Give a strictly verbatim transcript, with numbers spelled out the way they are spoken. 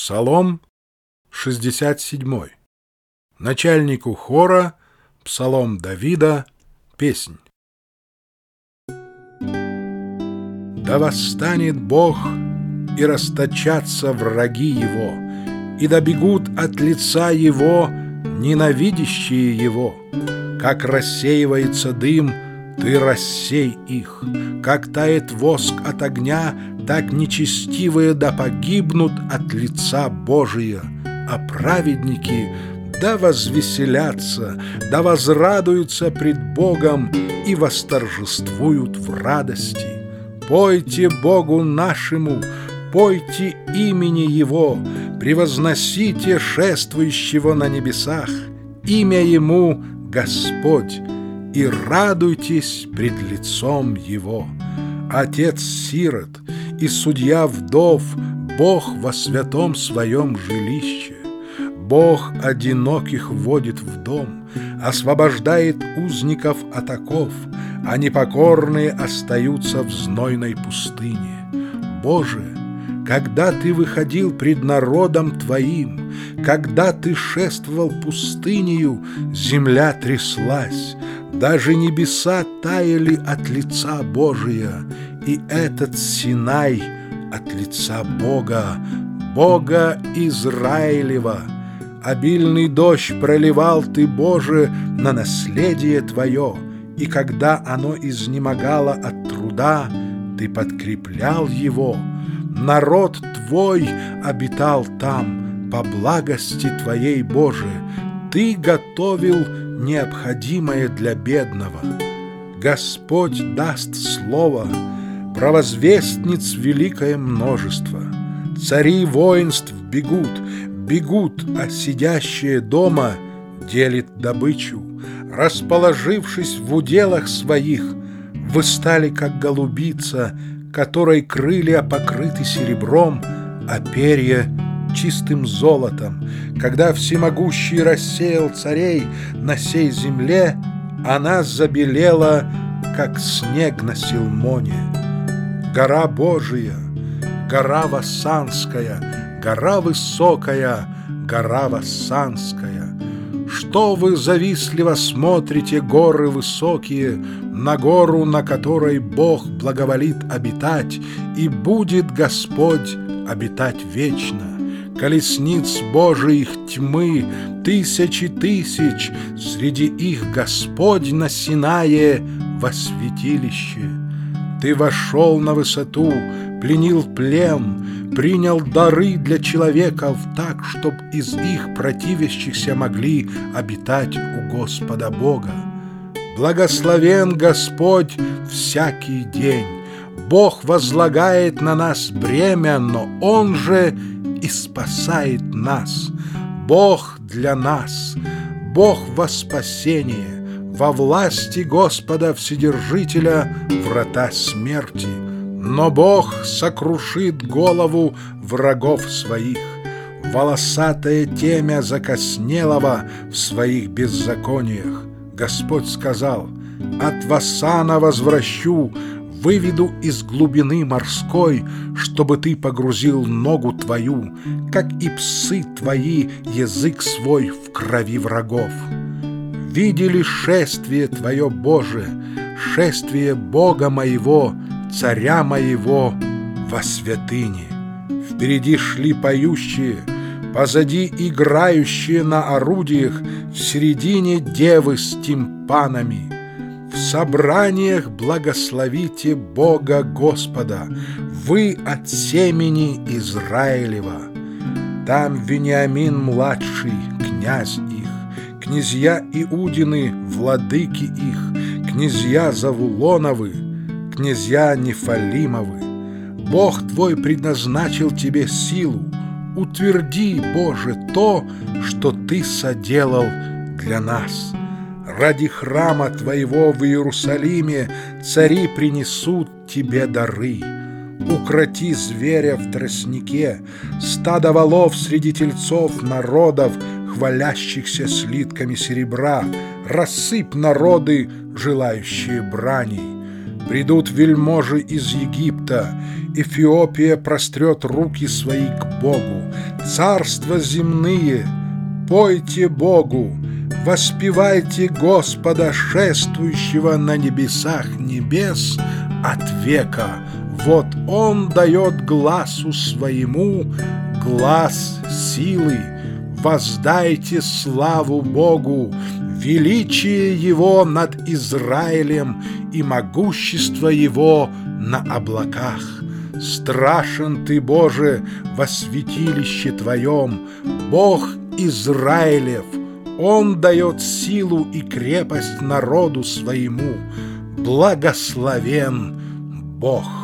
Псалом шестьдесят седьмой. Начальнику хора, псалом Давида, песнь. Да восстанет Бог, и расточатся враги Его, и добегут от лица Его ненавидящие Его. Как рассеивается дым, Ты рассей их, как тает воск от огня, так нечестивые да погибнут от лица Божия, а праведники да возвеселятся, да возрадуются пред Богом и восторжествуют в радости. Пойте Богу нашему, пойте имени Его, превозносите шествующего на небесах, имя Ему Господь, и радуйтесь пред лицом Его. Отец сирот и судья вдов, Бог во святом своем жилище. Бог одиноких вводит в дом, освобождает узников от оков, а непокорные остаются в знойной пустыне. Боже, когда Ты выходил пред народом Твоим, когда Ты шествовал пустынею, земля тряслась, даже небеса таяли от лица Божия, и этот Синай от лица Бога, Бога Израилева. Обильный дождь проливал Ты, Боже, на наследие Твое, и когда оно изнемогало от труда, Ты подкреплял его. Народ Твой обитал там по благости Твоей, Боже. Ты готовил необходимое для бедного. Господь даст слово, провозвестниц великое множество. Цари воинств бегут, бегут, а сидящие дома делит добычу. Расположившись в уделах своих, вы стали, как голубица, которой крылья покрыты серебром, а перья чистым золотом. Когда всемогущий рассеял царей на сей земле, она забелела, как снег на Силмоне. Гора Божия, гора Вассанская, гора высокая, гора Вассанская. Что вы завистливо смотрите, горы высокие, на гору, на которой Бог благоволит обитать, и будет Господь обитать вечно? Колесниц Божиих тьмы, тысячи тысяч, среди их Господь на Синае во святилище. Ты вошел на высоту, пленил плен, принял дары для человеков так, чтоб из их противящихся могли обитать у Господа Бога. Благословен Господь всякий день. Бог возлагает на нас бремя, но Он же и спасает нас. Бог для нас, Бог во спасение, во власти Господа Вседержителя врата смерти. Но Бог сокрушит голову врагов своих, волосатое темя закоснелого в своих беззакониях. Господь сказал: от Вассана возвращу, выведу из глубины морской, чтобы ты погрузил ногу твою, как и псы твои язык свой в крови врагов. Видели шествие Твое, Боже, шествие Бога моего, Царя моего во святыне. Впереди шли поющие, позади играющие на орудиях, в середине девы с тимпанами. В собраниях благословите Бога Господа, вы от семени Израилева. Там Вениамин-младший, князь их, князья Иудины, владыки их, князья Завулоновы, князья Нефалимовы. Бог твой предназначил тебе силу. Утверди, Боже, то, что Ты соделал для нас. Ради храма Твоего в Иерусалиме цари принесут Тебе дары. Укроти зверя в тростнике, стадо волов среди тельцов народов, хвалящихся слитками серебра. Рассыпь народы, желающие браней. Придут вельможи из Египта, Эфиопия прострет руки свои к Богу, царства земные, пойте Богу, воспевайте Господа, шествующего на небесах небес от века. Вот Он дает гласу своему глас силы. Воздайте славу Богу, величие Его над Израилем и могущество Его на облаках. Страшен Ты, Боже, во святилище Твоем, Бог Израилев. Он дает силу и крепость народу своему. Благословен Бог.